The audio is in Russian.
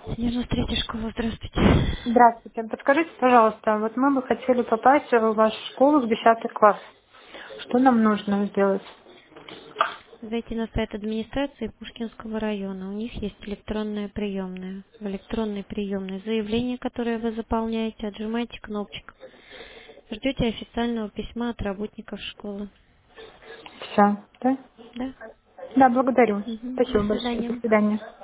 93 школа, здравствуйте. Здравствуйте. Подскажите, пожалуйста, вот мы бы хотели попасть в вашу школу в 10 класс. Что нам нужно сделать? Зайти на сайт администрации Пушкинского района. У них есть электронная приемная. В электронной приемной заявление, которое вы заполняете, отжимаете кнопочку. Ждете официального письма от работников школы. Все, да? Да? Да, благодарю. Мгм. До Спасибо большое. До свидания. свидания.